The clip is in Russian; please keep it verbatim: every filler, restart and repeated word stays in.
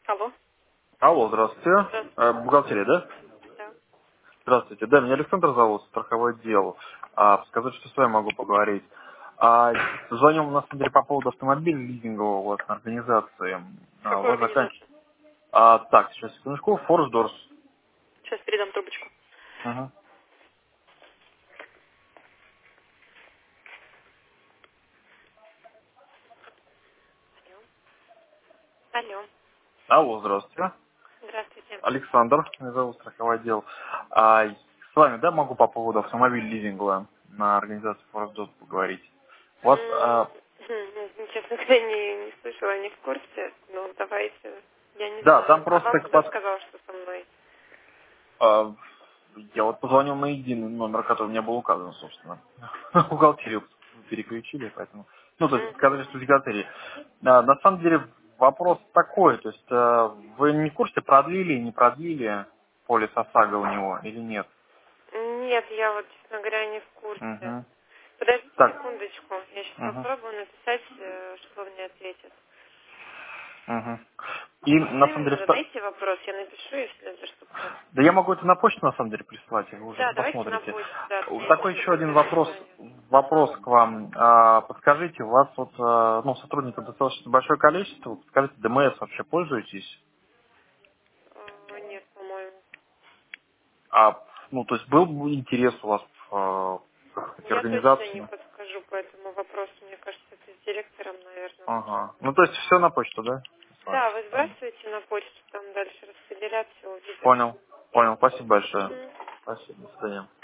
Алло. Алло, здравствуйте. Здравствуйте. Э, Бухгалтерия, да? Да. Здравствуйте. Да, меня Александр зовут, страховой отдел. А, сказать, что с вами могу поговорить. А, звоню на самом деле по поводу автомобиля лизингового у вас на организации. А, у Какой вас заканчивается. организации? А, так, сейчас секундочку. Форсдорс. Сейчас передам трубочку. Ага. Алло. Алло, здравствуйте. Здравствуйте. Александр, меня зовут, страховой отдел. А, с вами, да, могу по поводу автомобиля лизингового на организации Форсдорс поговорить. У вас М, а, хм, ну, честно говоря, не, не слышала, не в курсе. Ну, давайте. Я не да, там знаю. А просто вам так кто под- сказал, что со мной? А, я вот позвонил на единый номер, который у меня был указан, собственно. Бухгалтерию переключили, поэтому... Ну, то есть Мгм. сказали, что бухгалтерии. А, на самом деле вопрос такой, то есть э, вы не в курсе, продлили, не продлили полис ОСАГО у него или нет? Нет, я вот, честно говоря, не в курсе. Угу. Подождите Так, секундочку. Я сейчас угу, попробую написать, э, что мне ответят. угу. И на Вы самом мне деле, ста- задайте вопрос, я напишу, если это что-то... да я могу это на почту на самом деле прислать, и вы уже Да, давайте на посмотрите. почту, да, мне это Такой сейчас еще один быстро вопрос, перезвоню. Ага. вопрос к вам. А, Подскажите, у вас вот, а, ну, сотрудников достаточно большое количество, вот скажите, ДМС вообще пользуетесь? Э, Нет, по-моему. А, ну, то есть был бы интерес у вас в а, эти Я точно не организации? подскажу по этому вопросу. Мне кажется, это с директором, наверное, лучше. Ага. Ну, то есть все на почту, да? Да, вы сбрасываете на почту, там дальше распределят, все увидят. Понял, понял, спасибо большое. Мгм. Спасибо, до свидания.